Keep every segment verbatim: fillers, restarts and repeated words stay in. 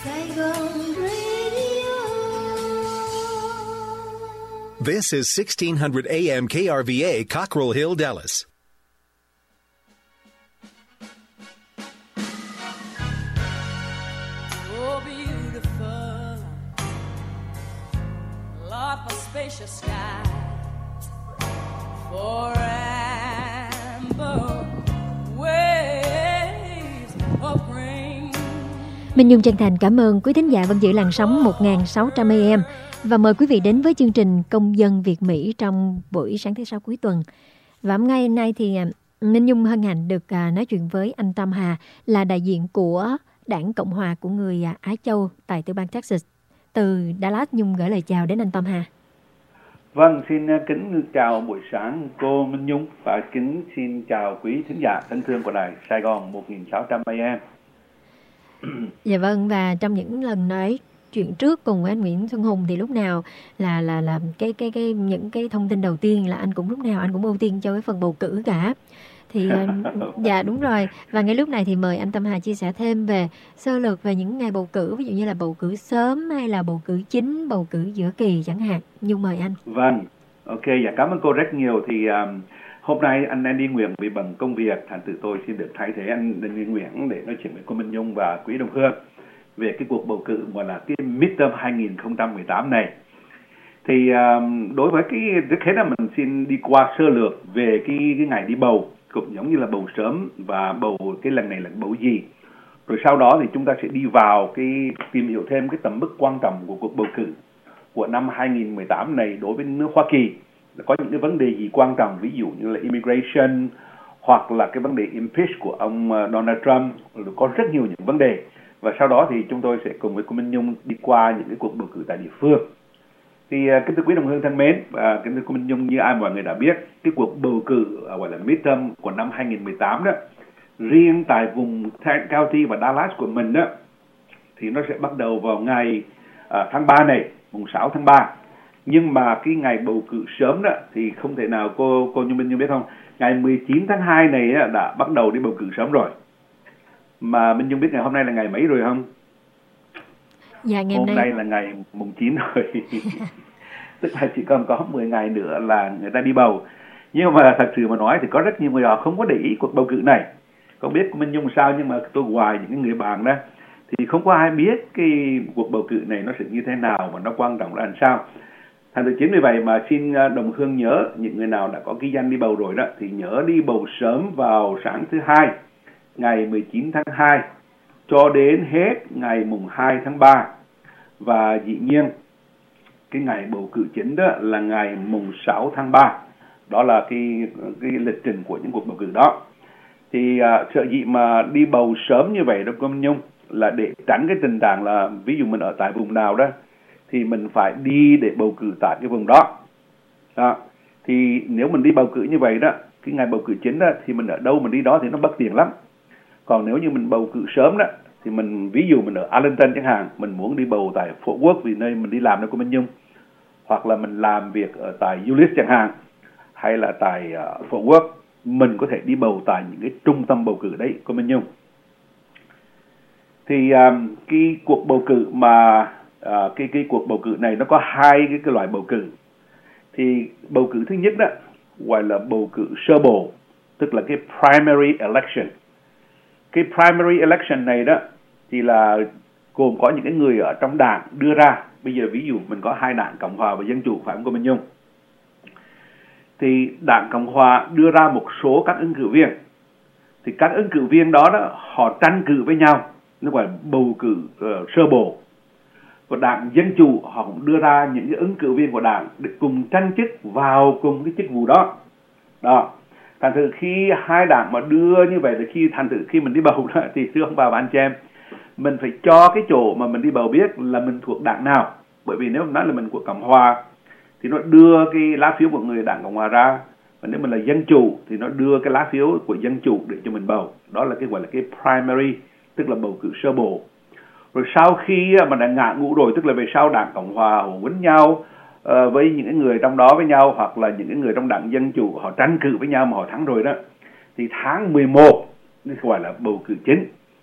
Saigon Radio. This is sixteen hundred A M K R V A, Cockrell Hill, Dallas. Oh, beautiful, Lord, for spacious sky, for amber waves of rain. Minh Nhung chân thành cảm ơn quý thính giả vẫn giữ làn sóng một nghìn sáu trăm A M và mời quý vị đến với chương trình Công dân Việt Mỹ trong buổi sáng thứ sáu cuối tuần. Và hôm ngày nay thì Minh Nhung hân hạnh được nói chuyện với anh Tâm Hà, là đại diện của Đảng Cộng hòa của người Á Châu tại tiểu bang Texas. Từ Dallas, Nhung gửi lời chào đến anh Tâm Hà. Vâng, xin kính chào buổi sáng cô Minh Nhung và kính xin chào quý thính giả thân thương của đài Sài Gòn một nghìn sáu trăm A M. Dạ vâng, và trong những lần nói chuyện trước cùng với anh Nguyễn Xuân Hùng thì lúc nào là là là cái cái cái những cái thông tin đầu tiên là anh cũng lúc nào anh cũng ưu tiên cho cái phần bầu cử cả. Thì dạ đúng rồi. Và ngay lúc này thì mời anh Tâm Hà chia sẻ thêm về sơ lược về những ngày bầu cử, ví dụ như là bầu cử sớm hay là bầu cử chính, bầu cử giữa kỳ chẳng hạn. Nhung mời anh. Vâng, ok, dạ cảm ơn cô rất nhiều. Thì um, hôm nay anh Andy Nguyễn bị bận công việc, thành tự tôi xin được thay thế anh Andy Nguyễn để nói chuyện với cô Minh Nhung và quý đồng hương về cái cuộc bầu cử gọi là cái midterm hai nghìn không trăm mười tám này. Thì um, đối với cái trước hết là mình xin đi qua sơ lược về cái cái ngày đi bầu, cũng giống như là bầu sớm và bầu cái lần này là bầu gì. Rồi sau đó thì chúng ta sẽ đi vào cái tìm hiểu thêm cái tầm mức quan trọng của cuộc bầu cử của năm hai nghìn không trăm mười tám này đối với nước Hoa Kỳ. Có những cái vấn đề gì quan trọng, ví dụ như là immigration hoặc là cái vấn đề impeach của ông Donald Trump, có rất nhiều những vấn đề. Và sau đó thì chúng tôi sẽ cùng với cô Minh Nhung đi qua những cái cuộc bầu cử tại địa phương. Thì kính thưa quý đồng hương thân mến, và kính thưa cô Minh Nhung, như ai mọi người đã biết, cái cuộc bầu cử gọi là midterm của năm hai nghìn không trăm mười tám đó, riêng tại vùng County và Dallas của mình đó, thì nó sẽ bắt đầu vào ngày uh, tháng ba này, mùng sáu tháng ba. Nhưng mà cái ngày bầu cử sớm đó thì không thể nào cô cô Như Minh Nhung biết không, ngày mười chín tháng hai này á, đã bắt đầu đi bầu cử sớm rồi. Mà Minh Nhung biết ngày hôm nay là ngày mấy rồi không? Dạ, ngày hôm nay... nay là ngày mùng chín rồi. Tức là chỉ còn có mười ngày nữa là người ta đi bầu. Nhưng mà thật sự mà nói thì có rất nhiều người họ không có để ý cuộc bầu cử này. Không biết Minh Nhung sao, nhưng mà tôi ngoài những người bạn đó thì không có ai biết cái cuộc bầu cử này nó sẽ như thế nào và nó quan trọng là làm sao. Thành thử chính vì vậy mà xin đồng hương nhớ, những người nào đã có ghi danh đi bầu rồi đó thì nhớ đi bầu sớm vào sáng thứ hai, ngày mười chín tháng hai cho đến hết ngày mùng hai tháng ba. Và dĩ nhiên cái ngày bầu cử chính đó là ngày mùng sáu tháng ba. Đó là cái, cái lịch trình của những cuộc bầu cử đó. Thì uh, sợ dĩ mà đi bầu sớm như vậy đó cô Minh Nhung, là để tránh cái tình trạng là ví dụ mình ở tại vùng nào đó thì mình phải đi để bầu cử tại cái vùng đó. Đó. Thì nếu mình đi bầu cử như vậy đó, cái ngày bầu cử chính đó thì mình ở đâu mình đi đó thì nó bất tiện lắm. Còn nếu như mình bầu cử sớm đó thì mình, ví dụ mình ở Arlington chẳng hạn, mình muốn đi bầu tại Fort Worth vì nơi mình đi làm đó cô Minh Nhung, hoặc là mình làm việc ở tại Ulysses chẳng hạn, hay là tại uh, Fort Worth, mình có thể đi bầu tại những cái trung tâm bầu cử đấy cô Minh Nhung. Thì um, cái cuộc bầu cử mà uh, cái cái cuộc bầu cử này nó có hai cái, cái loại bầu cử. Thì bầu cử thứ nhất đó gọi là bầu cử sơ bộ, tức là cái primary election. Cái primary election này đó thì là gồm có những cái người ở trong đảng đưa ra. Bây giờ ví dụ mình có hai đảng Cộng hòa và Dân chủ, phải không cô Minh Nhung? Thì đảng Cộng hòa đưa ra một số các ứng cử viên. Thì các ứng cử viên đó, đó họ tranh cử với nhau, nó gọi là bầu cử uh, sơ bộ. Và đảng Dân chủ họ cũng đưa ra những cái ứng cử viên của đảng để cùng tranh chức vào cùng cái chức vụ đó. Đó. Thành thử khi hai đảng mà đưa như vậy thì khi thành thử khi mình đi bầu đó, thì thưa ông bà và anh chị em, mình phải cho cái chỗ mà mình đi bầu biết là mình thuộc đảng nào. Bởi vì nếu nói là mình của Cộng hòa thì nó đưa cái lá phiếu của người đảng Cộng hòa ra, và nếu mình là Dân chủ thì nó đưa cái lá phiếu của Dân chủ để cho mình bầu. Đó là cái gọi là cái primary, tức là bầu cử sơ bộ. Rồi sau khi mà đã ngã ngũ rồi, tức là về sau đảng Cộng hòa họ quýnh nhau uh, với những người trong đó với nhau, hoặc là những người trong đảng Dân chủ họ tranh cử với nhau mà họ thắng rồi đó, thì tháng mười một gọi là bầu cử chính.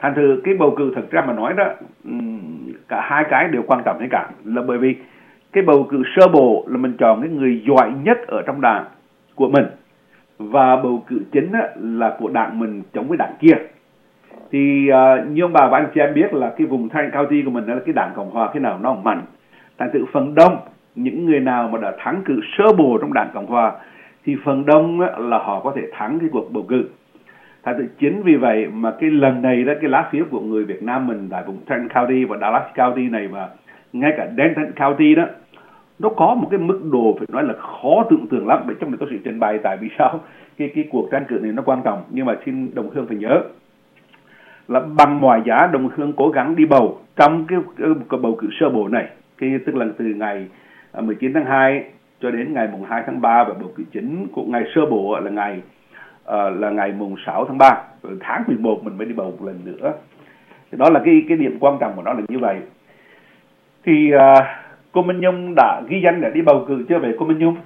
Thành thử cái bầu cử thực ra mà nói đó, cả hai cái đều quan trọng hết cả, là bởi vì cái bầu cử sơ bộ là mình chọn cái người giỏi nhất ở trong đảng của mình, và bầu cử chính á, là của đảng mình chống với đảng kia. Thì uh, như ông bà và anh chị em biết là cái vùng Tarrant County của mình là cái đảng Cộng hòa cái nào nó mạnh. Thành thử phần đông những người nào mà đã thắng cử sơ bộ trong đảng Cộng hòa thì phần đông á, là họ có thể thắng cái cuộc bầu cử. Thành thử chính vì vậy mà cái lần này đó, cái lá phiếu của người Việt Nam mình tại vùng Tarrant County và Dallas County này, và ngay cả Denton County đó, nó có một cái mức độ phải nói là khó tưởng tượng lắm. Để trong này tôi sẽ trình bày tại vì sao cái cái cuộc tranh cử này nó quan trọng. Nhưng mà xin đồng hương phải nhớ là bằng mọi giá đồng hương cố gắng đi bầu trong cái, cái, cái bầu cử sơ bộ này, cái tức là từ ngày mười chín tháng hai cho đến ngày mùng hai tháng ba, và bầu cử chính của ngày sơ bộ là ngày uh, là ngày mùng sáu tháng ba, rồi tháng mười một mình mới đi bầu một lần nữa. Thì đó là cái cái điểm quan trọng của nó là như vậy. Thì uh, cô Minh Nhung đã ghi danh để đi bầu cử chưa vậy cô Minh Nhung?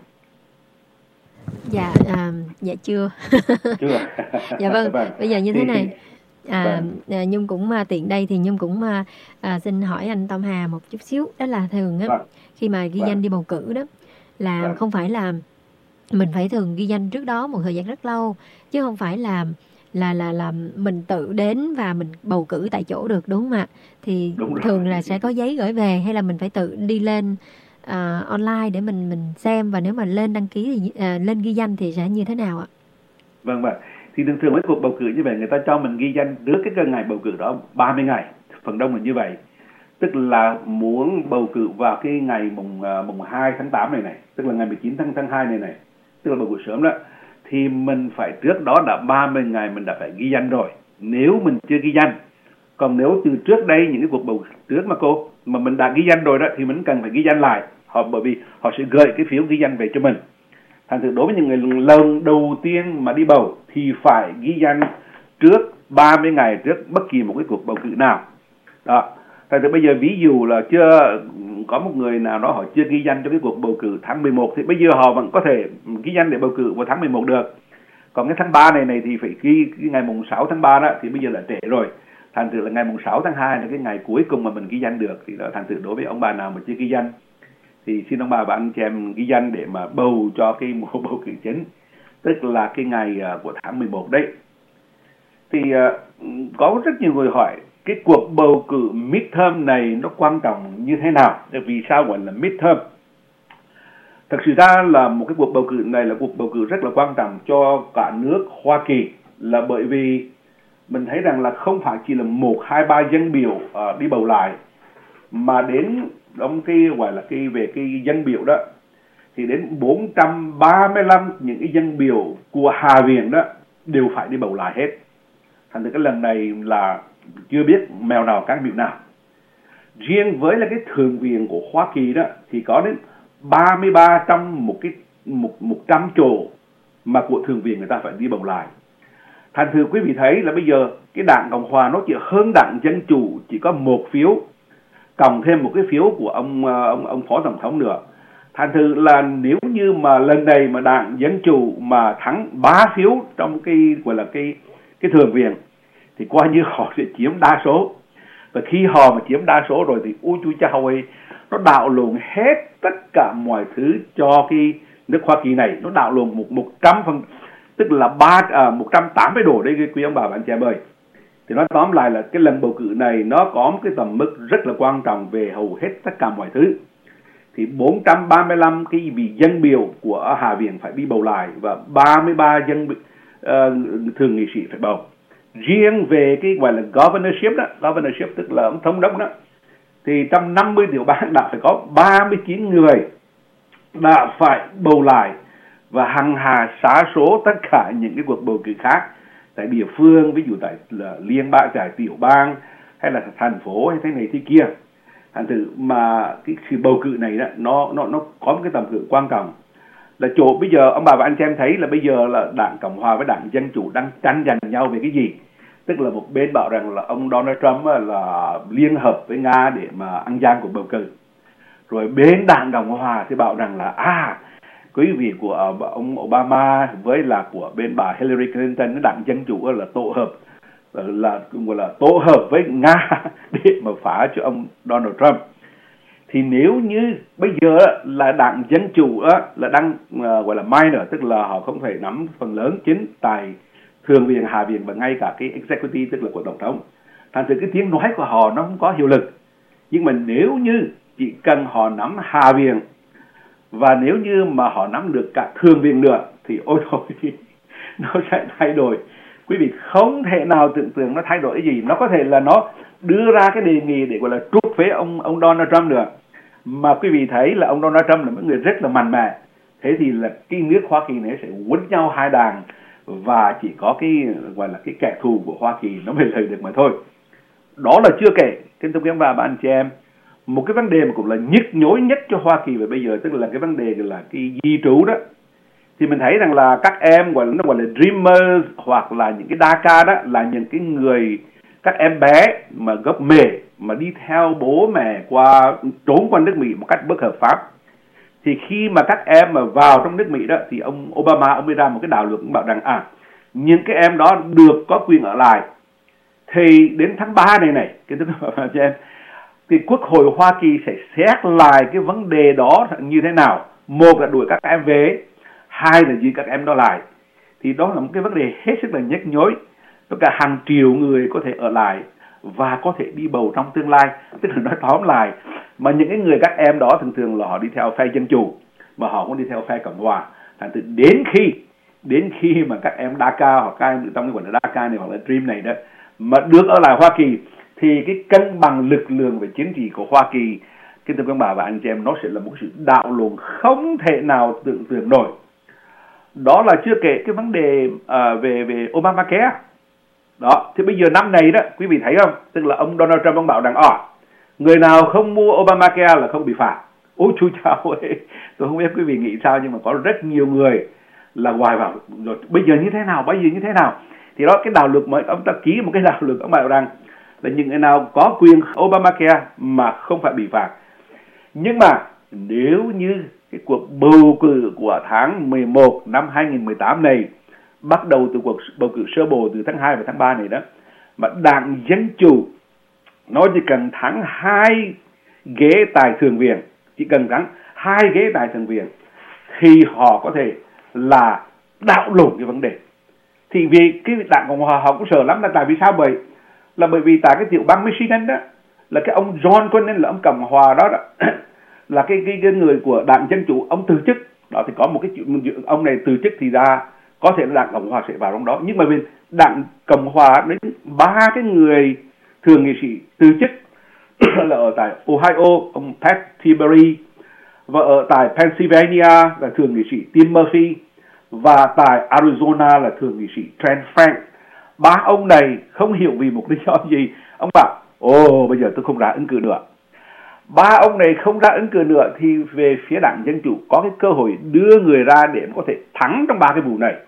Dạ, à, dạ chưa. Chưa. Dạ vâng. Vâng. Bây giờ như thế Thì- này, à, Vâng. à, Nhung cũng à, tiện đây thì Nhung cũng à, à, xin hỏi anh Tom Hà một chút xíu, đó là thường á, Vâng. khi mà ghi Vâng. danh đi bầu cử đó là Vâng. không phải là mình phải thường ghi danh trước đó một thời gian rất lâu, chứ không phải là là là là mình tự đến và mình bầu cử tại chỗ được, đúng không ạ? Thì Đúng rồi. thường là sẽ có giấy gửi về, hay là mình phải tự đi lên à, online để mình mình xem, và nếu mà lên đăng ký thì à, lên ghi danh thì sẽ như thế nào ạ? Vâng vâng. Thì thường thường với cuộc bầu cử như vậy, người ta cho mình ghi danh trước cái ngày bầu cử đó ba mươi ngày, phần đông là như vậy. Tức là muốn bầu cử vào cái ngày mùng uh, mùng hai tháng tám này này, tức là ngày mười chín tháng hai này này, tức là bầu cử sớm đó, thì mình phải trước đó đã ba mươi ngày mình đã phải ghi danh rồi, nếu mình chưa ghi danh. Còn nếu từ trước đây những cái cuộc bầu trước mà cô mà mình đã ghi danh rồi đó thì mình cần phải ghi danh lại họ, bởi vì họ sẽ gửi cái phiếu ghi danh về cho mình. Thành thử đối với những người lần đầu tiên mà đi bầu thì phải ghi danh trước ba mươi ngày trước bất kỳ một cái cuộc bầu cử nào. Đó. Thành thử bây giờ ví dụ là chưa có một người nào đó họ chưa ghi danh cho cái cuộc bầu cử tháng mười một thì bây giờ họ vẫn có thể ghi danh để bầu cử vào tháng mười một được. Còn cái tháng ba này này thì phải ghi cái ngày mùng sáu tháng ba đó thì bây giờ là trễ rồi. Thành thử là ngày mùng sáu tháng hai là cái ngày cuối cùng mà mình ghi danh được. Thì đó, thành thử đối với ông bà nào mà chưa ghi danh thì xin ông bà và anh chị em ghi danh để mà bầu cho cái mùa bầu cử chính, tức là cái ngày uh, của tháng mười một đấy. Thì uh, có rất nhiều người hỏi cái cuộc bầu cử midterm này nó quan trọng như thế nào, vì sao gọi là midterm. Thật sự ra là một cái cuộc bầu cử này là cuộc bầu cử rất là quan trọng cho cả nước Hoa Kỳ, là bởi vì mình thấy rằng là không phải chỉ là một hai ba dân biểu uh, đi bầu lại, mà đến trong cái gọi là cái về cái dân biểu đó thì đến bốn trăm ba mươi lăm những cái dân biểu của Hạ viện đó đều phải đi bầu lại hết. Thành ra cái lần này là chưa biết mèo nào cắn biểu nào. Riêng với là cái thượng viện của Hoa Kỳ đó thì có đến ba mươi ba trong một cái một một trăm chỗ mà của thượng viện người ta phải đi bầu lại. Thành thử quý vị thấy là bây giờ cái đảng Cộng hòa nó chỉ hơn đảng Dân chủ chỉ có một phiếu, cộng thêm một cái phiếu của ông ông ông phó tổng thống nữa. Thành thử là nếu như mà lần này mà đảng Dân chủ mà thắng ba phiếu trong cái gọi là cái cái thượng viện thì coi như họ sẽ chiếm đa số. Và khi họ mà chiếm đa số rồi thì ôi chú chao ơi, nó đảo lộn hết tất cả mọi thứ cho cái nước Hoa Kỳ này, nó đảo lộn một một trăm phần, tức là ba à, một trăm tám mươi độ đấy quý ông bà bạn chị em ơi. Thì nói tóm lại là cái lần bầu cử này nó có một cái tầm mức rất là quan trọng về hầu hết tất cả mọi thứ. Thì bốn trăm ba mươi lăm cái vị dân biểu của Hạ viện phải đi bầu lại và ba mươi ba dân uh, thường nghị sĩ phải bầu. Riêng về cái gọi là governorship đó, governorship tức là ông thống đốc đó, thì trong năm mươi tiểu bang đã phải có ba mươi chín người đã phải bầu lại và hằng hà xá số tất cả những cái cuộc bầu cử khác tại địa phương, ví dụ tại là liên bang, tại tiểu bang hay là thành phố hay thế này thế kia. Thành thử mà cái sự bầu cử này đó, nó nó nó có một cái tầm cỡ quan trọng là chỗ bây giờ ông bà và anh chị em thấy là bây giờ là đảng Cộng hòa với đảng Dân chủ đang tranh giành nhau về cái gì. Tức là một bên bảo rằng là ông Donald Trump là liên hợp với Nga để mà ăn gian cuộc bầu cử, rồi bên đảng Cộng hòa thì bảo rằng là à quý vị của ông Obama với là của bên bà Hillary Clinton, đảng Dân chủ là tổ hợp là gọi là tổ hợp với Nga để mà phá cho ông Donald Trump. Thì nếu như bây giờ là đảng Dân Chủ là đang uh, gọi là minor, tức là họ không thể nắm phần lớn chính tại Thượng viện, Hạ viện và ngay cả cái executive, tức là của Tổng thống. Thành sự cái tiếng nói của họ nó không có hiệu lực. Nhưng mà nếu như chỉ cần họ nắm Hạ viện và nếu như mà họ nắm được cả Thượng viện nữa thì ôi thôi nó sẽ thay đổi. Quý vị không thể nào tưởng tượng nó thay đổi cái gì. Nó có thể là nó đưa ra cái đề nghị để gọi là trút phế ông ông Donald Trump nữa. Mà quý vị thấy là ông Donald Trump là một người rất là mạnh mẽ. Thế thì là cái nước Hoa Kỳ này sẽ quấn nhau hai đảng và chỉ có cái gọi là cái kẻ thù của Hoa Kỳ nó mới lợi được mà thôi. Đó là chưa kể, kính thưa quý ông bà và anh chị em, một cái vấn đề mà cũng là nhức nhối nhất cho Hoa Kỳ về bây giờ, tức là cái vấn đề là cái di trú đó. Thì mình thấy rằng là các em gọi là nó gọi là dreamers hoặc là những cái đa ca đó là những cái người, các em bé mà gốc Mề mà đi theo bố mẹ qua trốn qua nước Mỹ một cách bất hợp pháp. Thì khi mà các em mà vào trong nước Mỹ đó thì ông Obama ông mới ra một cái đạo luật bảo rằng à những cái em đó được có quyền ở lại. Thì đến tháng ba này này, cái tức là cho em, thì Quốc hội Hoa Kỳ sẽ xét lại cái vấn đề đó như thế nào. Một là đuổi các em về, hai là giữ các em đó lại. Thì đó là một cái vấn đề hết sức là nhức nhối. Tất cả hàng triệu người có thể ở lại và có thể đi bầu trong tương lai. Tức là nói tóm lại, mà những cái người các em đó thường thường là họ đi theo phe Dân Chủ mà họ cũng đi theo phe Cộng Hòa. Thành từ đến khi đến khi mà các em đa ca hoặc các em trong cái gọi là đa ca này hoặc là Dream này đó mà được ở lại Hoa Kỳ thì cái cân bằng lực lượng về chính trị của Hoa Kỳ, kính thưa quý bà và anh chị em, nó sẽ là một sự đảo lộn không thể nào tưởng tượng nổi. Đó là chưa kể cái vấn đề uh, về về Obamacare. Đó, thì bây giờ năm này đó, quý vị thấy không? Tức là ông Donald Trump ông bảo rằng à, người nào không mua Obamacare là không bị phạt. Ôi chú chào ơi, tôi không biết quý vị nghĩ sao nhưng mà có rất nhiều người là hoài vào rồi bây giờ như thế nào, bây giờ như thế nào. Thì đó cái đạo luật mới, ông ta ký một cái đạo luật ông bảo rằng là những người nào có quyền Obamacare mà không phải bị phạt. Nhưng mà nếu như cái cuộc bầu cử của tháng mười một năm hai nghìn mười tám này bắt đầu từ cuộc bầu cử sơ bộ từ tháng hai và tháng ba này đó, mà đảng Dân Chủ nó chỉ cần thắng hai ghế tại Thượng viện, chỉ cần thắng hai ghế tại Thượng viện thì họ có thể là đảo lộn cái vấn đề. Thì vì cái đảng Cộng Hòa họ cũng sợ lắm, là tại vì sao vậy? Là bởi vì tại cái tiểu bang Michigan đó là cái ông John Cornyn là ông Cộng Hòa đó, đó là cái, cái cái người của đảng Dân Chủ, ông từ chức đó. Thì có một cái chuyện ông này từ chức thì ra có thể là đảng Cộng Hòa sẽ vào trong đó, nhưng mà vì đảng Cộng Hòa đến ba cái người thượng nghị sĩ từ chức là ở tại Ohio ông Pat Tiberi, và ở tại Pennsylvania là thượng nghị sĩ Tim Murphy, và tại Arizona là thượng nghị sĩ Trent Frank. Ba ông này không hiểu vì một lý do gì, ông bảo ồ bây giờ tôi không ra ứng cử nữa. Ba ông này không ra ứng cử nữa thì về phía đảng Dân Chủ có cái cơ hội đưa người ra để có thể thắng trong ba cái vụ này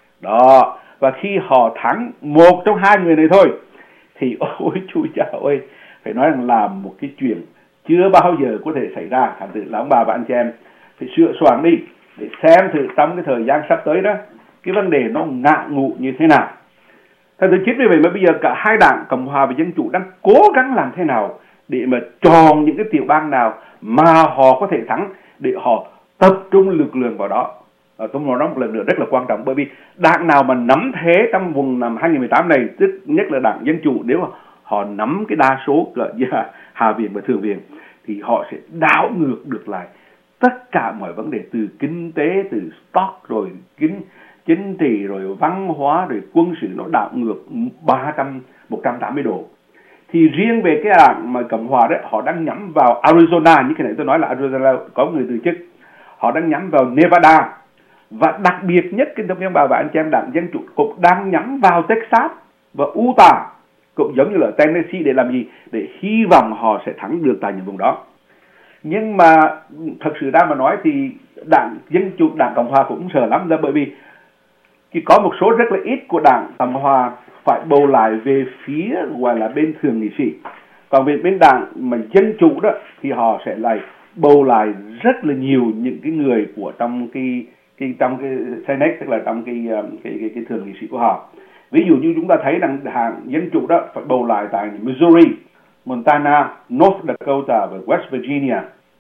đó. Và khi họ thắng một trong hai người này thôi thì ôi chú chào ơi, phải nói rằng là một cái chuyện chưa bao giờ có thể xảy ra. Thành tự là ông bà và anh chị em phải sửa soạn đi để xem thử trong cái thời gian sắp tới đó cái vấn đề nó ngạ ngụ như thế nào. Thành tự chính vì vậy mà bây giờ cả hai đảng Cộng Hòa và Dân Chủ đang cố gắng làm thế nào để mà chọn những cái tiểu bang nào mà họ có thể thắng để họ tập trung lực lượng vào đó. À, tôi nói một lần nữa rất là quan trọng, bởi vì đảng nào mà nắm thế trong vùng năm hai nghìn mười tám này, tức nhất là đảng Dân Chủ, nếu mà họ nắm cái đa số ở Hạ viện và Thượng viện thì họ sẽ đảo ngược được lại tất cả mọi vấn đề, từ kinh tế, từ stock, rồi chính chính trị, rồi văn hóa, rồi quân sự, nó đảo ngược ba trăm, một trăm tám mươi độ. Thì riêng về cái đảng mà Cộng Hòa đấy, họ đang nhắm vào Arizona, như cái này tôi nói là Arizona có người từ chức, họ đang nhắm vào Nevada, và đặc biệt nhất kính thưa quý bà và anh chị em, đảng Dân Chủ cũng đang nhắm vào Texas và Utah, cũng giống như là Tennessee, để làm gì? Để hy vọng họ sẽ thắng được tại những vùng đó. Nhưng mà thật sự ra mà nói thì đảng Dân Chủ, đảng Cộng Hòa cũng sợ lắm, là bởi vì chỉ có một số rất là ít của đảng Cộng Hòa phải bầu lại về phía gọi là bên thượng nghị sĩ. Còn về bên đảng mà Dân Chủ đó thì họ sẽ lại bầu lại rất là nhiều những cái người của trong cái cái trong cái Senate, tức là trong cái cái cái, cái thượng nghị sĩ của họ. Ví dụ như chúng ta thấy rằng Đảng Dân Chủ đó phải bầu lại tại Missouri, Montana, North Dakota và West Virginia,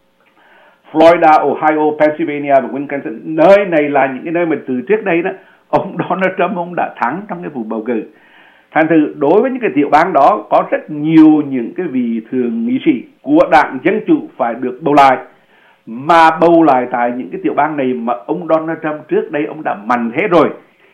Florida, Ohio, Pennsylvania và Wisconsin. Nơi này là những cái nơi mà từ trước đây đó ông Donald Trump ông đã thắng trong cái vụ bầu cử. Thành thử đối với những cái tiểu bang đó có rất nhiều những cái vị thượng nghị sĩ của Đảng Dân Chủ phải được bầu lại, mà bầu lại tại những cái tiểu bang này mà ông Donald Trump trước đây ông đã mạnh thế rồi,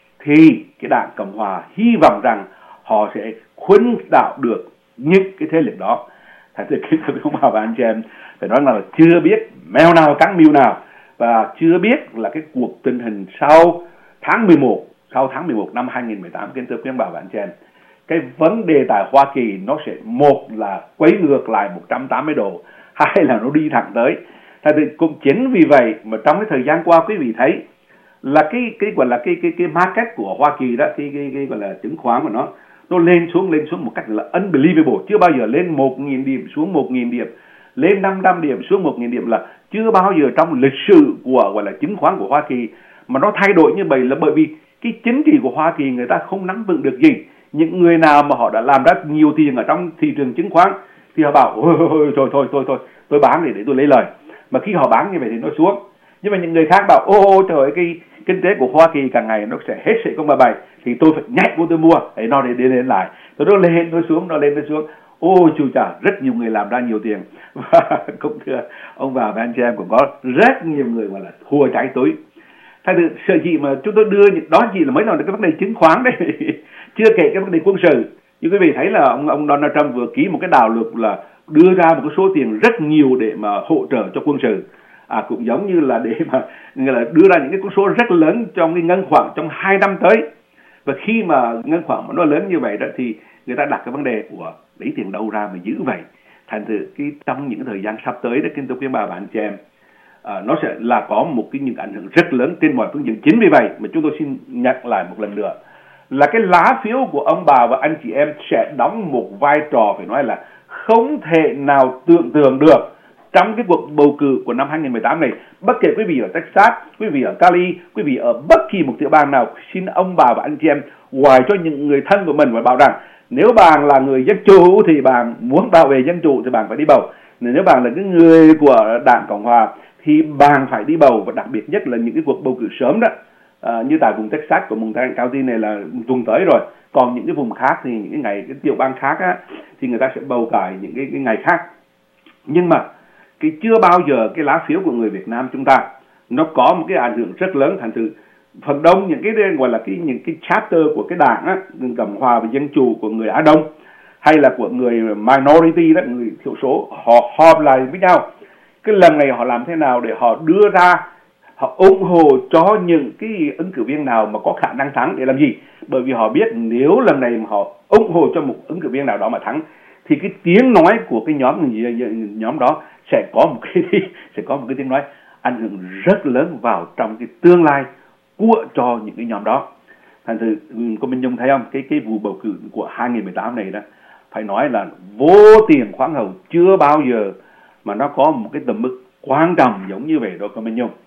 thì cái Đảng Cộng Hòa hy vọng rằng họ sẽ khuynh đảo được những cái thế lực đó. Thành thử cái tôi không bảo anh chị em phải nói là chưa biết mèo nào cắn mèo nào, và chưa biết là cái cuộc tình hình sau tháng mười một, sau tháng mười một năm hai nghìn mười tám, kính thưa quý bảo và anh chị em, cái vấn đề tại Hoa Kỳ nó sẽ một là quay ngược lại một trăm tám mươi độ, hai là nó đi thẳng tới. Thật sự cũng chính vì vậy mà trong cái thời gian qua quý vị thấy là cái cái gọi là cái cái cái market của Hoa Kỳ đó, cái cái, cái gọi là chứng khoán của nó nó lên xuống lên xuống một cách là unbelievable, chưa bao giờ lên một nghìn điểm xuống một nghìn điểm, lên năm trăm điểm xuống một nghìn điểm, là chưa bao giờ trong lịch sử của gọi là chứng khoán của Hoa Kỳ mà nó thay đổi như vậy. Là bởi vì cái chính trị của Hoa Kỳ người ta không nắm vững được gì. Những người nào mà họ đã làm rất nhiều tiền ở trong thị trường chứng khoán thì họ bảo ôi, ôi, ôi, thôi thôi thôi thôi tôi bán để để tôi lấy lời, mà khi họ bán như vậy thì nó xuống. Nhưng mà những người khác bảo ô ô trời ơi, cái kinh tế của Hoa Kỳ càng ngày nó sẽ hết sệ công bà bày, thì tôi phải nhảy vô tôi mua để nó để lên lại, tôi nó lên nó xuống nó lên nó xuống. Ôi chú chà, rất nhiều người làm ra nhiều tiền. Và cũng thưa ông bà và anh chị em, cũng có rất nhiều người mà là thua cháy túi. Thay vì sợ gì mà chúng tôi đưa đó chỉ là mấy lần cái vấn đề chứng khoán đấy, chưa kể cái vấn đề quân sự. Như quý vị thấy là ông ông Donald Trump vừa ký một cái đạo luật là đưa ra một cái số tiền rất nhiều để mà hỗ trợ cho quân sự. À, cũng giống như là để mà là đưa ra những cái con số rất lớn trong cái ngân khoản trong hai năm tới. Và khi mà ngân khoản nó lớn như vậy đó thì người ta đặt cái vấn đề của lấy tiền đâu ra mà giữ vậy. Thành thử cái trong những thời gian sắp tới đó, kính thưa quý bà và anh chị em, à, nó sẽ là có một cái những ảnh hưởng rất lớn trên mọi phương diện. Chính vì vậy mà chúng tôi xin nhắc lại một lần nữa là cái lá phiếu của ông bà và anh chị em sẽ đóng một vai trò phải nói là không thể nào tưởng tượng được trong cái cuộc bầu cử của năm hai nghìn mười tám này. Bất kể quý vị ở Texas, quý vị ở Cali, quý vị ở bất kỳ một tiểu bang nào, xin ông bà và anh chị em ngoài cho những người thân của mình và bảo rằng nếu bạn là người dân chủ thì bạn muốn bảo vệ dân chủ thì bạn phải đi bầu. Nếu bạn là cái người của Đảng Cộng Hòa thì bạn phải đi bầu, và đặc biệt nhất là những cái cuộc bầu cử sớm đó. À, như tại vùng Texas của Montana County này là tuần tới rồi. Còn những cái vùng khác thì những cái ngày cái tiểu bang khác á, thì người ta sẽ bầu cải những cái, cái ngày khác. Nhưng mà cái chưa bao giờ cái lá phiếu của người Việt Nam chúng ta nó có một cái ảnh hưởng rất lớn. Thành thử phần đông những cái gọi là cái những cái chapter của cái đảng á, Cộng Hòa và Dân Chủ của người Á Đông hay là của người minority đó, người thiểu số, họ họp lại với nhau. Cái lần này họ làm thế nào để họ đưa ra, họ ủng hộ cho những cái ứng cử viên nào mà có khả năng thắng để làm gì? Bởi vì họ biết nếu lần này mà họ ủng hộ cho một ứng cử viên nào đó mà thắng thì cái tiếng nói của cái nhóm nhóm đó sẽ có một cái sẽ có một cái tiếng nói ảnh hưởng rất lớn vào trong cái tương lai của cho những cái nhóm đó. Thành thử cô Minh Nhung thấy không, cái cái vụ bầu cử của hai nghìn mười tám này đó phải nói là vô tiền khoáng hậu, chưa bao giờ mà nó có một cái tầm mức quan trọng giống như vậy đó cô Minh Nhung.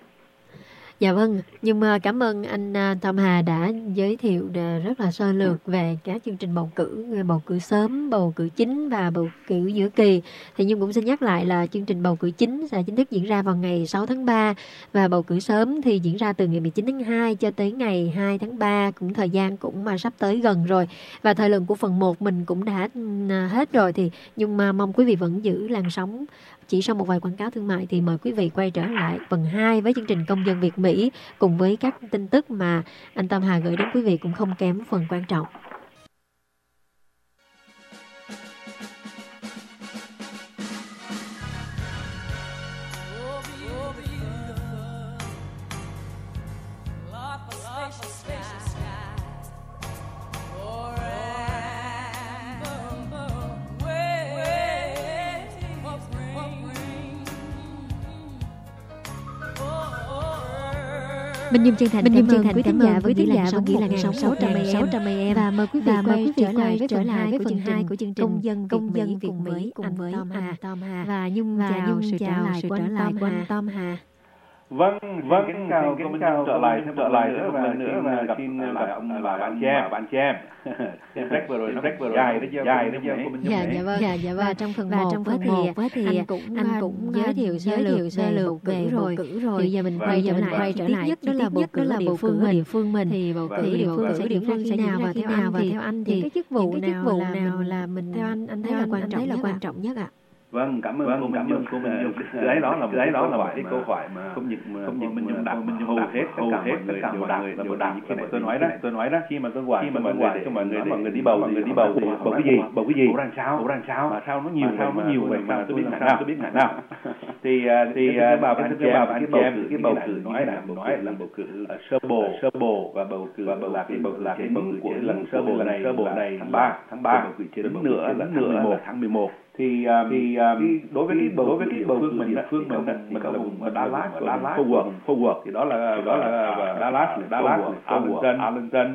Dạ vâng, nhưng mà cảm ơn anh Tom Hà đã giới thiệu rất là sơ lược về các chương trình bầu cử, bầu cử sớm, bầu cử chính và bầu cử giữa kỳ. Thì Nhung cũng xin nhắc lại là chương trình bầu cử chính sẽ chính thức diễn ra vào ngày sáu tháng ba, và bầu cử sớm thì diễn ra từ ngày mười chín tháng hai cho tới ngày hai tháng ba, cũng thời gian cũng mà sắp tới gần rồi. Và thời lượng của phần một mình cũng đã hết rồi, thì Nhung mong quý vị vẫn giữ làn sóng. Chỉ sau một vài quảng cáo thương mại thì mời quý vị quay trở lại phần hai với chương trình Công dân Việt Mỹ cùng với các tin tức mà anh Tom Hà gửi đến quý vị cũng không kém phần quan trọng. Minh Nhung chân thành cảm ơn quý thính giả với thính giả vẫn giữ làn sóng sáu trăm a em và mời quý vị quay trở lại với trở lại với phần hai của chương trình Công dân Công dân Việt Mỹ cùng với anh Tom Hà và Nhung chào sự trở lại của anh Tom Hà. Vâng, vâng, kính chào, kính chào trở lại thêm trở lại nữa và nữa và gặp xin lại ông là bạn Cham, bạn Cham. Break vừa rồi, break vừa rồi, dài đấy chứ, dài đấy chứ. Dạ, dạ vâng, dạ, dạ vâng. Và trong phần một trong phần một thì anh cũng anh cũng giới thiệu sơ lược sơ lược về bầu cử rồi. Thì giờ mình quay trở lại quay trở lại nhất đó là bầu cử địa phương mình, địa phương mình. Thì bầu cử địa phương sẽ diễn ra khi nào và theo anh và theo anh thì cái chức vụ nào nào là mình theo anh anh thấy là quan trọng là quan trọng nhất ạ? Vâng, cảm ơn vâng, cô Minh Nhung. Cô Minh Nhung. Cái đó là cái đó là một cái câu hỏi mà không những không những Minh Nhung đặt mà hầu hết hầu hết tất cả mọi người đều đặt. Khi mà tôi nói đó, tôi nói đó, khi mà tôi quản khi mà tôi quản cho mọi người mọi người đi bầu người đi bầu thì bầu cái gì? Bầu cái gì? Bầu làm sao? Bầu làm sao? Mà sao nó nhiều sao nó nhiều vậy mà tôi biết ngại nào? Tôi biết ngại nào? Thì thì bà bạn cái bà bạn cái bầu cái bầu cử nói là nói là bầu cử sơ bộ sơ bộ và bầu cử và bầu là cái bầu là cái bầu cử của lần sơ bộ này sơ bộ này tháng ba tháng ba bầu cử chính nữa là nữa là tháng mười một. Thì um, thì um, cái, đối với cái bầu đối với cái bầu phương mình địa phương mình mình là vùng Dallas Dallas Fort Worth thì đó là đó là Dallas Dallas Arlington Arlington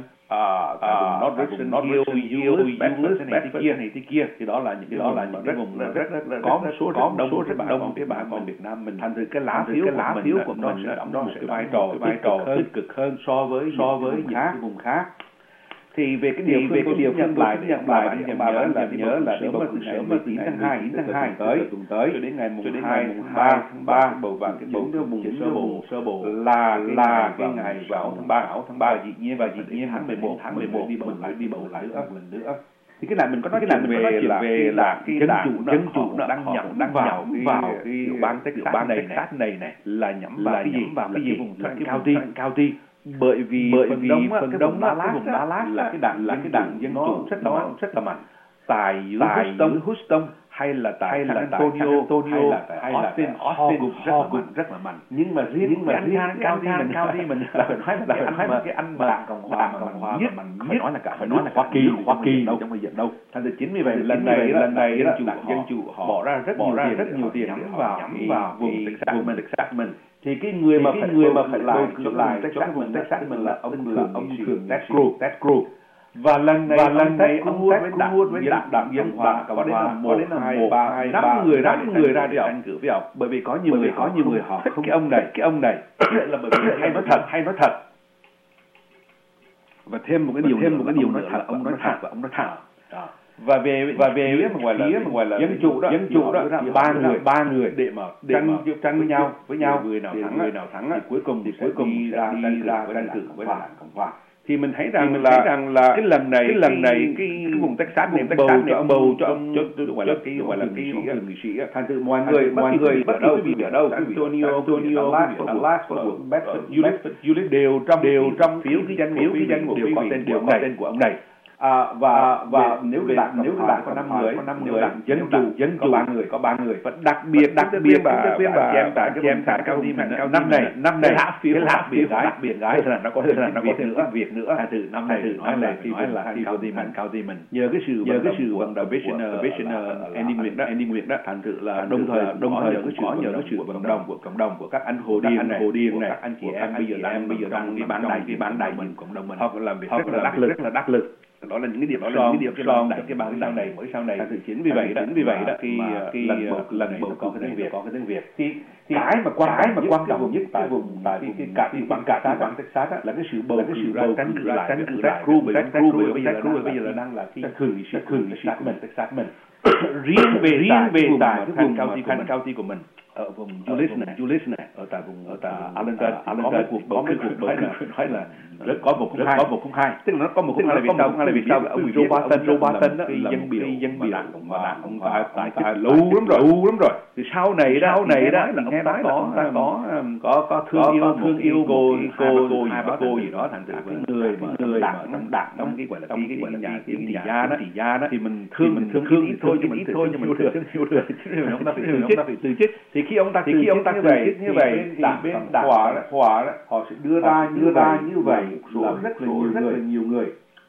North Richmond Hill Bathurst này thế kia này thế kia thì đó là những cái đó là những cái vùng rất rất rất có một số có đông rất đông cái bà con Việt Nam mình thành thử cái lá phiếu cái lá phiếu của nó sẽ đóng một cái vai trò vai trò tích cực hơn so với so với những cái vùng khác. Thì về cái điều về cái điều nhận lại nhận lại nhận nhớ là nhớ là đi bầu cử sớm là chín tháng hai chín tháng hai tới tuần tới cho đến ngày mùng hai tháng ba tháng ba bầu vào cái bầu cái vùng sơ bộ sơ bộ là là cái ngày vào tháng ba tháng ba dĩ nhiên và dĩ nhiên tháng mười một tháng mười một đi bầu lại đi bầu lại nữa lần nữa. Thì cái này mình có nói cái này mình có nói chuyện về là cái dân chủ dân chủ đang nhắm đang vào vào cái bang Texas này này này là nhắm vào cái gì vào cái gì vùng cao ti cao ti bởi vì bởi vì phần đông Dallas cái vùng Dallas là cái đảng là cái đảng dân chủ rất là mạnh rất là mạnh tại tại Houston hay là tại San Antonio hay là tại Austin Austin họ cũng rất là mạnh nhưng mà riêng nhưng mà riêng cao ti mình cao ti mình là phải nói là phải nói cái anh mà đảng cộng hòa mà cộng hòa nhất phải nói là cả phải nói là Hoa Kỳ Hoa Kỳ đâu trong bây giờ đâu thành ra chính vì vậy lần này lần này dân chủ dân chủ họ bỏ ra rất nhiều tiền rất nhiều tiền nhắm vào nhắm vào vùng Texas mình Texas mình thì cái người mà cái người mà phải lại chỗ lại chỗ vùng Texas mình là ông là ông Thường Ted Cruz Ted Cruz và lần này và lần này ông Ted Cruz với đảng đảng dân hòa có đến là một hai ba hai năm người ra năm người ra để tranh cử với ông bởi vì có nhiều người có nhiều người họ không cái ông này cái ông này là bởi vì hay nói thật hay nói thật và thêm một cái điều thêm một cái điều nói thật ông nói thật và ông nói thật và về và về phía mà gọi là mà gọi là dân chủ đó dân chủ đó thì ba người ba người để mà tranh tranh với nhau với nhau người nào thắng người nào thắng thì cuối cùng thì cuối cùng đi ra đi ra tranh cử với đảng cộng hòa thì mình thấy rằng là rằng là cái lần này cái lần này cái vùng Texas này bầu cho ông bầu cho ông cho gọi là cái gọi là cái nghị sĩ thành từ mọi người mọi người ở đâu vì ở đâu Antonio Antonio Dallas Bedford Euless đều trong đều trong phiếu cái danh phiếu cái danh đều có tên đều có tên của ông này. À, và và nếu đảng nếu đảng có năm người có năm người dân chủ dân chủ ba người có ba người và đặc biệt đặc biệt bà bà xem tại cái xem tại cao đi mình năm này năm này cái lá biệt gái đặc biệt gái là nó có là nó có thêm nữa việc nữa từ năm này từ nói là thì nói là cao đi mình cao đi mình nhờ cái sự nhờ cái sự vận động visioner visioner Andy Nguyệt đó Andy Nguyệt đó thành sự là đồng thời đồng thời cái sự nhờ cái sự vận động của cộng đồng của các anh Hồ Điền này Hồ Điền này anh chị em bây giờ đang bây giờ đang cái ban đại cái ban đại mình cộng đồng mình họ làm việc rất là đắc lực rất là đắc lực. Đó là những cái điểm đó là những cái điểm cái son cái bảng sau này mới sau này chính vì vậy đó chính vì vậy đó khi khi lần bầu lần bầu có cái tiếng Việt có cái tiếng Việt thì cái mà quan cái mà quan trọng nhất tại vùng tại cái cả cái bảng cả bảng Texas là cái sự bầu cái sự bầu tranh cử lại tranh cử Ted Cruz Ted Cruz bây giờ bây giờ là đang là cái thường nghị sĩ thường nghị sĩ mình Texas mình riêng về riêng về tại cái vùng cao ti cao ti của mình ở vùng Euless này Euless này ở tại vùng ở tại Arlington Arlington có cuộc bầu cái cuộc bầu nói là rất có một rất có một không hai tức là nó có một không hai là vì sao là vì sao ông Joe Biden Joe Biden đó là dân biểu dân biểu đảng cộng hòa ông ta tại tại lâu lắm rồi lâu lắm rồi thì sau này đó sau này đó là nghe nói có có có có thương yêu thương yêu cô cô cô hai bà cô gì đó thành ra cái người mà người mà trong đảng trong cái gọi là cái cái gọi là nhà tỷ gia đó tỷ gia đó thì mình thương mình thương thương ít thôi chứ mình ít thôi nhưng mình thương yêu được chứ ông ta phải ông ta phải từ chức thì khi ông ta thì khi ông ta như vậy như vậy thì bên đảng hòa hòa họ sẽ đưa ra đưa ra như vậy số rất là nhiều rất là nhiều người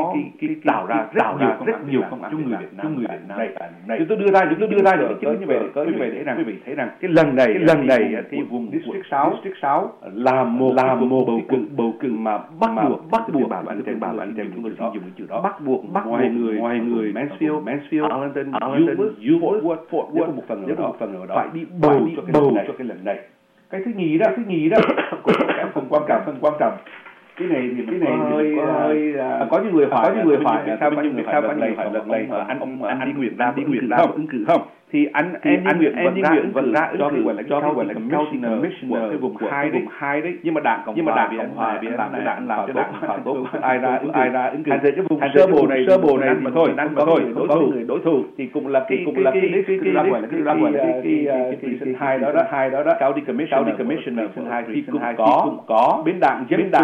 có cái, cái, cái tạo ra tạo ra rất nhiều công ăn cho người Việt Nam cho người Việt Nam này. Chúng tôi đưa ra chúng tôi đưa ra những cái chứng như vậy để có như vậy để rằng quý vị thấy rằng cái lần này cái lần này cái vùng district sáu district sáu là một là một bầu cử bầu cử mà bắt buộc bắt buộc bà bạn trên bà bạn trên chúng tôi sử dụng cái chữ đó bắt buộc bắt ngoài người ngoài người Mansfield Mansfield Arlington Arlington Fort Worth Fort Worth một phần nữa đó một phần nữa đó phải đi bầu cho cái bầu cho cái lần này. Cái thứ nhì đó thứ nhì đó cũng cái phần quan trọng phần quan trọng cái này thì cái này hơi hơi có những người hỏi có những người hỏi sao có những người sao có những người hỏi lần này anh ông anh đi nguyện ra đi nguyện ra ứng cử không thì anh anh anh nguyện vận ra vận ra cho cái gọi là cho cái gọi là commissioner của cái vùng hai vùng hai đấy nhưng mà đảng cộng nhưng mà đảng cộng hòa làm cho đảng làm cho đảng phản tốt ai ra ai ra ứng cử thành cái vùng sơ bộ này sơ bộ này mà thôi mà thôi đối thủ đối thủ thì cũng là cái cũng là cái cái cái gọi là cái gọi là cái cái cái hai đó đó hai đó đó county commissioner county commissioner thì cũng có cũng có bên đảng dân đảng dân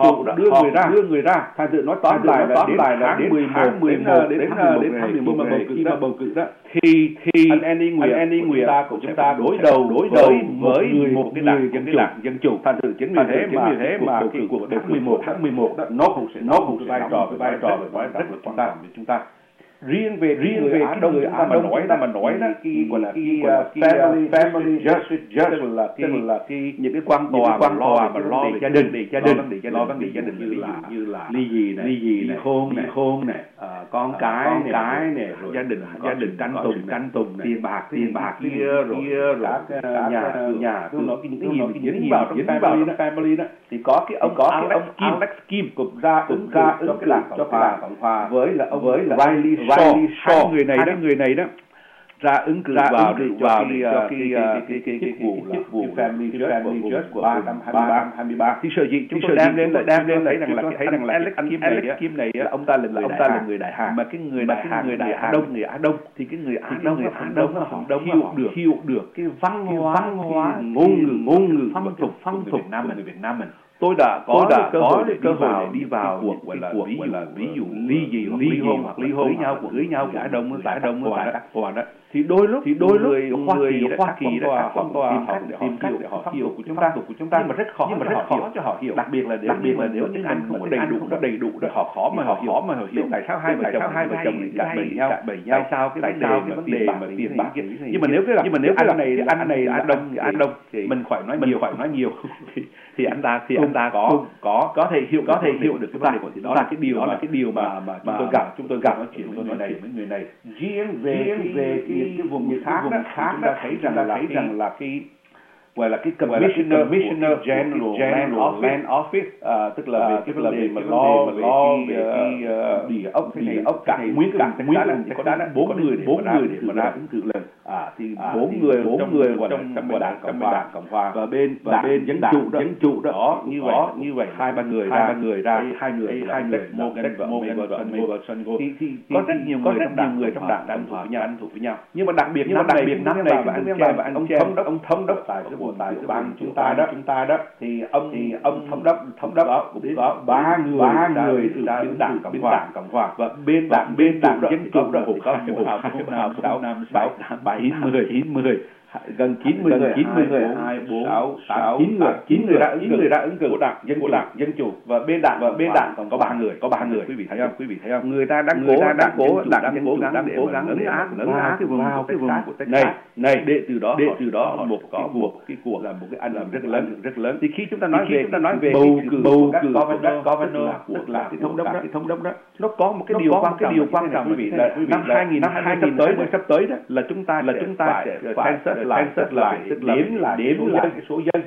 chủ đưa người ra đưa người ra. Thành sự nói tóm lại là đến tháng mười một đến đến tháng mười một này khi mà bầu cử đó thì thì anh Andy Nguyễn Andy Nguyễn ta của chúng ta đối đầu đối đầu với một cái đảng dân chủ dân chủ. Thành sự chính vì thế mà thế mà cái cuộc tháng mười một tháng mười một đó nó cũng sẽ nó cũng sẽ vai trò vai trò vai trò rất là quan trọng với chúng ta. Riêng về riêng về cái người Á Đông nói ta mà nói đó cái gọi là cái family family justice justice là cái là cái những cái quan tòa quan tòa mà lo về gia đình để gia đình để lo vấn đề gia đình như là như là ly dị này ly dị này hôn này hôn này con cái con cái này rồi gia đình gia đình tranh tùng tranh tùng tiền bạc tiền bạc kia rồi các nhà nhà tôi nói những cái gì những dính vào trong family đó family đó thì có cái ông có cái ông Alex Kim cũng ra cũng ra cho cái đảng cho cái đảng Cộng hòa với là ông với là Riley Shaw hai người này đó người này đó ra ứng cử ra vào ứng cử vào cho cái cái cái cái vụ là vụ family family church của ba trăm hai mươi ba thì sở dĩ chúng tôi đang lên là đang lên thấy rằng là thấy rằng là Alex Kim này Kim này ông ta là ông ta là người Đại Hàn mà cái người Đại Hàn người Đại Á Đông người Á Đông thì cái người Á Đông người Á Đông họ đông hiểu được hiểu được cái văn hóa văn hóa ngôn ngữ ngôn ngữ phong tục phong tục Nam mình Việt Nam mình. Tôi đã có tôi đã cơ hội để cơ hội để đi vào cuộc gọi là ví dụ ví dụ ly dị hoặc ly hôn hoặc ly hôn với nhau của cưới nhau của Á Đông tại Đông tại các tòa đó thì đôi lúc thì đôi lúc người Hoa Kỳ Hoa Kỳ đã các quan tòa tìm cách tìm cách để họ hiểu của chúng ta của chúng ta nhưng mà rất khó nhưng mà rất khó cho họ hiểu đặc biệt là đặc biệt là nếu những anh không có đầy đủ nó đầy đủ đó họ khó mà họ khó mà họ hiểu tại sao hai vợ chồng hai vợ chồng lại bày nhau bày nhau tại sao cái vấn đề mà tiền bạc nhưng mà nếu cái nhưng mà nếu cái anh này anh này Á Đông Á Đông thì mình khỏi nói nhiều khỏi nói nhiều thì anh ta thì anh ta có có có thể hiểu có thể hiểu được cái vấn đề của thì đó là cái điều đó là cái điều mà mà chúng tôi gặp chúng tôi gặp nói chuyện với người này với người này riêng về về cái cái vùng như khác đó khác chúng ta thấy rằng là thấy rằng là cái gọi là cái commissioner commissioner general general land office tức là về tức là về mà lo lo về cái địa ốc cái địa ốc cả nguyên cả nguyên có đã bốn người bốn người để mà ra ứng cử lần à thì bốn người bốn người trong trong đảng cộng hòa cộng hòa và bên và bên dân chủ dân chủ đó như vậy như vậy hai ba người hai ba người ra hai người hai người Morgan và Morgan và Morgan thì thì có rất nhiều người trong đảng người trong đảng tranh thủ với nhau tranh thủ với nhau nhưng mà đặc biệt nhưng mà đặc biệt năm này và anh ông thống đốc ông thống đốc tại cái tại cái bang chúng ta đó chúng ta đó thì ông thì ông thống đốc thống đốc đó cũng có ba người ba người từ bên đảng cộng hòa cộng hòa và bên đảng bên đảng dân chủ đó cũng có một nào sáu năm sáu bảy mười chín mười gần chín mươi người chín mươi người hai bốn sáu sáu chín người chín người ra ứng người ra ứng cử của đảng dân của đảng dân chủ và bên đảng và bên đảng còn có ba người có ba người quý vị thấy không quý vị thấy không người ta đang cố đang cố đảng dân cố gắng để cố gắng ấn áp ấn áp cái vùng cái vùng của Texas này này để từ đó để từ đó một có một cái cuộc là một cái anh làm rất lớn rất lớn thì khi chúng ta nói về chúng ta nói về bầu cử bầu cử governor của là cái thống đốc đó cái thống đốc đó nó có một cái điều quan cái điều quan trọng quý vị là năm hai nghìn hai mươi tới sắp tới đó là chúng ta là chúng ta sẽ phải lại rất là đếm là đếm là cái số dân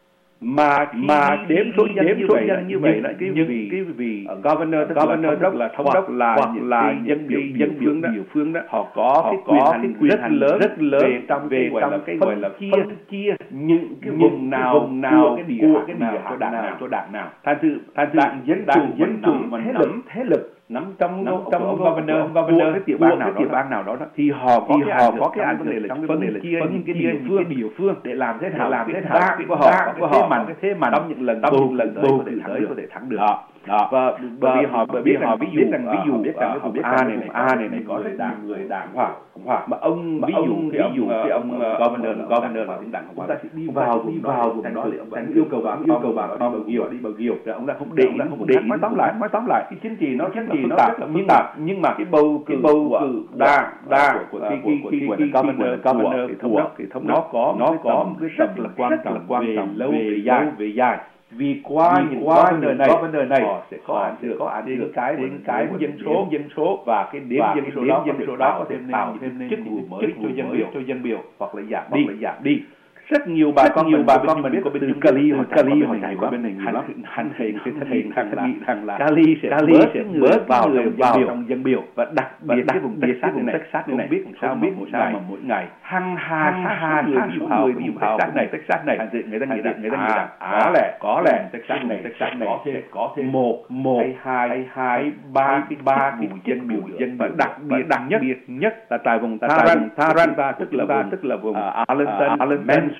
mà mà đếm số dân đếm số dân như vậy là cái vì cái vì governor governor đốc là thống đốc là là dân biểu dân phương địa phương đó họ có cái quyền hành rất lớn rất lớn về trong về trong cái gọi là phân chia những cái vùng nào vùng nào cái địa cái nào cho đảng nào cho đảng nào thành sự thành sự dân chủ dân chủ thế lực thế lực nắm trong nắm trong governor governor cái tiểu bang nào tiểu bang nào đó thì họ có cái họ có cái vấn đề là trong vấn đề là chia những cái địa phương địa phương để làm thế nào làm thế nào của họ của họ mạnh cái thế mà trong những lần trong những lần bầu cử tới có thể thắng được đó và bởi vì họ bởi vì họ ví dụ rằng ví dụ biết rằng cái vùng A này này A này này có rất đảng người đảng hòa hòa mà ông ví dụ ví dụ cái ông governor governor là đảng chúng ta sẽ đi vào đi vào vùng đó để yêu cầu bà yêu cầu bà đi bầu nhiều đi bầu nhiều rồi ông ta không để không để nói tóm lại nói tóm lại cái chính trị nó chính trị nó rất là phức tạp nhưng mà cái bầu cử bầu cử đảng đảng của cái cái cái cái governor governor của cái thống nó có nó có một cái rất là quan trọng quan trọng lâu về dài về dài vì qua những qua vấn đề này vấn đề này họ sẽ có ảnh hưởng có ảnh hưởng cái đến cái dân số dân số và cái điểm dân số đó dân số đó có thể tạo thêm nên chức vụ mới cho dân biểu cho dân biểu hoặc là giảm đi giảm đi rất nhiều bà con nhiều bà con mình có bên từ Cali hoặc Cali hoặc này có bên này nhiều lắm hành hình cái thân hình thằng là thằng là Cali sẽ Cali sẽ bớt vào người vào trong dân biểu và đặc biệt cái vùng Texas này Texas này biết sao biết sao mà mỗi ngày hăng hà hà người ví dụ người ví dụ Texas này Texas này người ta nghĩ rằng người ta nghĩ rằng có lẽ có lẽ Texas này Texas này có thêm có thêm một một hai hai ba cái ba cái dân biểu dân và đặc biệt đặc nhất nhất là tại vùng tại vùng Tarrant tức là tức là vùng Arlington Arlington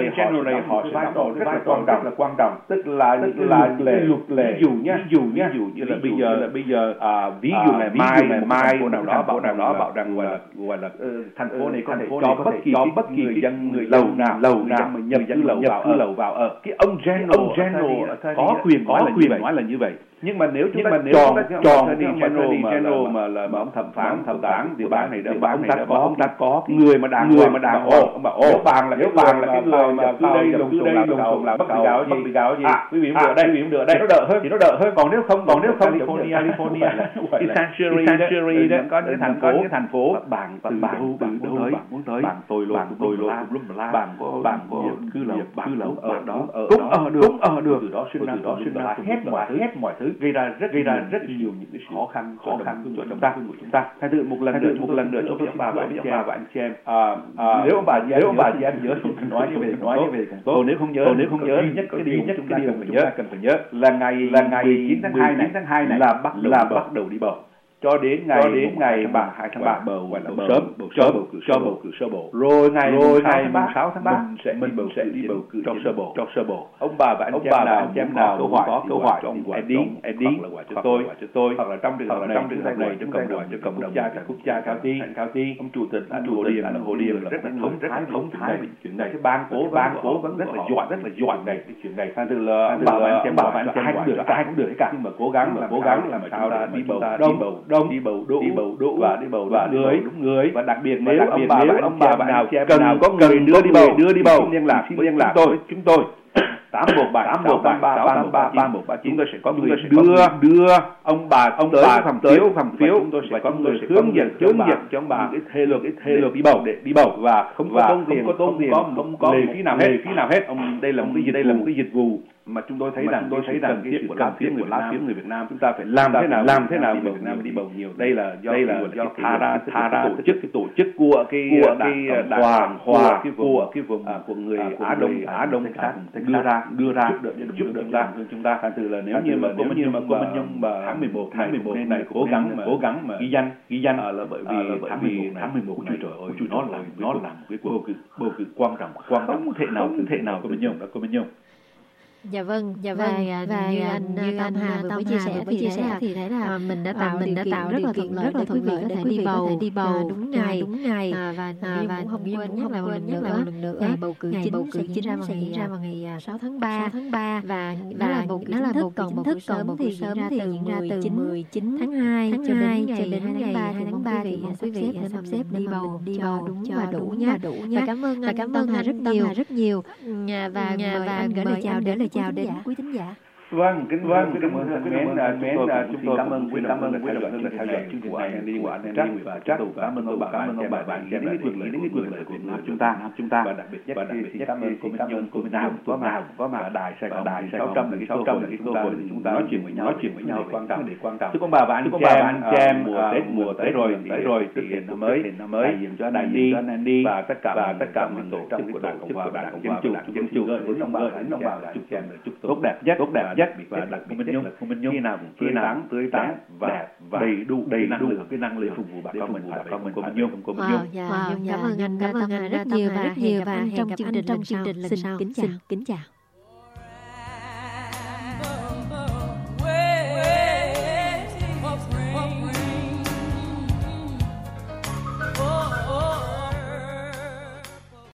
này general này họ sẽ vai đóng trò một rất vai là trò quan rất trọng, là quan trọng, tức là tức những là luật lệ, luật lệ, ví dụ nhé, ví dụ nhé, ví dụ như là ví bây dụ giờ như là bây giờ à, ví à, dụ là ví mai dụ là một mai thành phố nào đó một bảo thành phố nào rằng đó là bảo rằng gọi là là gọi là ừ, thành phố ừ, này có thành thể phố cho này có bất thể kỳ cho cái- bất kỳ người cái dân người lầu lầu nào nào lầu người nào dân mà nhập người dân cư mà lầu nhập vào cư ở. lầu vào ở. Cái ông Cái general, ông general có có quyền có nói là như quyền vậy. nói là như vậy. Nhưng mà nếu chúng Nhưng ta mà nếu tròn chúng ta tròn tròn cái cái general general mà general là mà là mà ông thẩm phán thẩm thẩm phán phán địa địa bàn bàn này này địa mà bàn ông này ta đã có có ông ta có cái người mà đàng người hoàng mà đàng mà ồ, hoàng mà ồ nếu bàn là nếu cái bàn người là mà cái người mà vào cứ đây vào lùng cứ xùm đây làm lùng cầu xùm làm bất cầu bị cáo bất gì bị cáo gì à, quý vị à, đưa ở đây quý vị đưa ở thì đây nó đỡ hơn thì nó đỡ hơn, còn nếu không còn nếu không California California cái sanctuary đó, sanctuary đó có những thành có phố những thành phố bạn từ từ đâu đâu bạn bạn muốn tới bạn muốn tới bạn tôi lôi bạn tôi lôi la, lum la bạn có bạn có có cứ lầu bạn cứ lầu ở ở đó, đó ở cũng đó, ở được cũng ở được. từ đó sinh ra Từ đó sinh ra hết mọi thứ hết mọi thứ gây ra rất gây ra nhiều rất những nhiều những cái khó khăn khó khăn cho cho chúng chúng ta ta của chúng ta. Thành thử một lần Thành nữa thử một lần nữa chúng tôi bà và ông anh bà chị và anh chị em à, à, nếu ông bà chị em nếu ông bà nhớ chị em nhớ thì nói như vậy nói như vậy cũng tốt. Còn nếu không nhớ Còn nếu không nhớ duy nhất cái điều nhất chúng cái ta điều cần phải chúng nhớ ta cần phải nhớ là ngày là ngày mười chín tháng hai này tháng hai này là bắt đầu là đi bầu. bắt đầu đi bầu. cho đến ngày cho đến ngày ba hai tháng ba bầu gọi là bầu sớm bầu sớm bầu cử cho sơ bầu bộ cử sơ bộ. rồi ngày Rồi ngày ngày sáu tháng ba mình sẽ mình mình sẽ đi đi bầu bầu cử cử cho cho sơ sơ bộ bộ cho sơ bộ. ông bà và anh Ông chị bà em và nào anh chị em muốn nào câu có hỏi câu câu hỏi hỏi cho thì ông Eddie Eddie Eddie hoặc là gọi cho hoặc tôi là gọi cho tôi hoặc là trong trường hoặc hợp là này trong trường hợp này này cho chúng cộng ta đồng gọi cho cộng đồng cha các quốc gia cao ti cao ti ông chủ tịch ông chủ chủ tịch tịch là là Hồ Hồ Điềm Điềm rất rất là là thống thống thái thái thống thái về chuyện này. cái ban cố ban ban cố cố vẫn rất là họ giỏi rất là giỏi này này cái chuyện này. thành thử là Thành ông thử bà là và anh chị em bà bảo và anh chị em ai cũng được ai cả cũng được cả, nhưng mà cố gắng mà là cố cố gắng gắng làm làm sao sao để để đi đi bầu bầu đông, đi bầu đông, đi bầu đủ đi bầu đủ và đi bầu và đúng đi người bầu đúng người. và đặc biệt Và nếu đặc ông biệt bà nếu và ông anh bà chị em và nào anh chị em cần nào có người cần đưa có đi người bầu đưa đi bầu xin liên lạc xin với liên lạc chúng tôi với chúng tôi tám một bảy tám sáu một bảy ba sáu ba tám ba ba ba một ba chúng tôi sẽ có chúng người tôi sẽ có đưa người đưa ông bà ông tới bà cái phòng tới phiếu cái phòng và phiếu chúng tôi sẽ và có chúng người tôi sẽ hướng có dẫn người hướng hướng dẫn dẫn cho ông bà những cái thế lực cái thế lực đi bầu để đi bầu và không có và tốn không tiền có tốn tiền, không không có có lệ phí nào hết lệ phí nào hết. ông đây là một cái Đây dịch là vụ một cái dịch vụ mà chúng tôi thấy mà rằng chúng tôi thấy rằng cái cái sự sự làm cần phiếu thiết của của lá lá phiếu phiếu người người Việt Nam chúng ta phải làm thế nào làm thế nào đi người bầu Việt Nam nhiều đi bầu nhiều. đây là do đây là cái do cái Tha ra Tha ra tổ chức cái tổ chức của cái của đảng cái đảng Hoàng Hòa Hòa cái vùng của cái vùng à, của người à, của Á Đông người Á Đông Texas đưa ra đưa ra giúp đỡ cho giúp đỡ chúng ta chúng ta thành thử là nếu như mà nếu cô như Minh mà Nhung cô mà Minh Nhung mà tháng mười một tháng mười một này này cố gắng mà cố gắng mà ghi danh ghi danh à, là bởi vì à, là bởi tháng vì mười một tháng mười một này trời ơi nó là nó là cái bầu cử bầu cử quan trọng quan trọng không thể nào không thể nào cô Minh Nhung đó cô Minh Nhung. Dạ vâng, dạ Và, vâng. và, Và như anh như như anh anh Hà Tâm vừa mới Hà chia sẻ vừa thì chia thấy sẻ là thì thấy là à, mình đã tạo à, mình đã điều tạo kiện rất điều là kiện thuận lợi rất là để quý thuận vị lợi có để thể quý đi vị có bầu thể đi bầu à, đúng à, ngày đúng ngày à, và à, như và cũng không như quên cũng nhắc không lại một quên lần nhắc nữa lại một lần nữa ngày bầu cử ngày chính bầu cử sẽ diễn chính ra vào sẽ ngày diễn ra à, vào ngày à, sáu tháng sáu ba tháng ba và và nó là bầu cử nó là chính bầu thức cử còn chính bầu thức cử sớm còn bầu thì cử diễn sớm ra thì từ diễn ra từ mười chín tháng mười hai tháng cho đến hai ngày cho đến hai ngày tháng ba hai thì tháng mong ba quý thì vị mong sắp quý xếp vị để sắp mà xếp mình để đi mà bầu mình đi cho bầu đúng cho và đủ đủ nhé. và cảm ơn Và anh cảm Tâm ơn Hà anh rất Tâm nhiều Hà rất nhiều và và và mời anh gửi mời lời chào anh đến gửi lời chào chào đến đến quý thính giả. Vâng, kính Vâng, kính kính mến mến, thân mến, kính à, mến, chúng tôi à, cũng chúng xin tôi cảm cũng ơn xin quý cảm ơn vị quý đã vị đã theo theo dõi dõi chương trình của này Andy của của anh Andy Andy và và Trắc Trắc và cảm ơn ông bà cảm ơn ông bà bạn bạn những cái quyền lợi những cái quyền lợi của chúng ta chúng ta và đặc biệt nhất chúng ta xin cảm ơn cô Minh Nhung có mặt có mặt đài Sài Gòn đài sáu trăm là cái sáu trăm là cái cơ hội để chúng ta nói chuyện với nhau nói chuyện với nhau quan trọng để quan trọng. Chúc ông bà và anh chị em em mùa Tết mùa tới rồi tới rồi thì năm mới năm mới đại diện cho đại diện cho Andy và tất cả và tất cả mọi tổ chức của đảng Cộng hòa và đảng Dân chủ dân chủ gửi đến ông bà và anh bà chúc em chúc tốt đẹp nhất tốt đẹp nhất và đặc biệt nhất là cô Minh Nhung khi nào cũng tươi tắn tươi tắn và đầy đủ đầy đủ cái năng lượng phục vụ bà con mình bà con mình cô Minh Nhung cô Minh Nhung. Dạ, Wow, dạ, cảm ơn anh cảm ơn Tâm anh Hà rất rất nhiều nhiều và và hẹn hẹn gặp gặp anh anh trong trong chương chương trình trình lần chương trình sau. lần Xin sau. kính chào. Xin kính chào.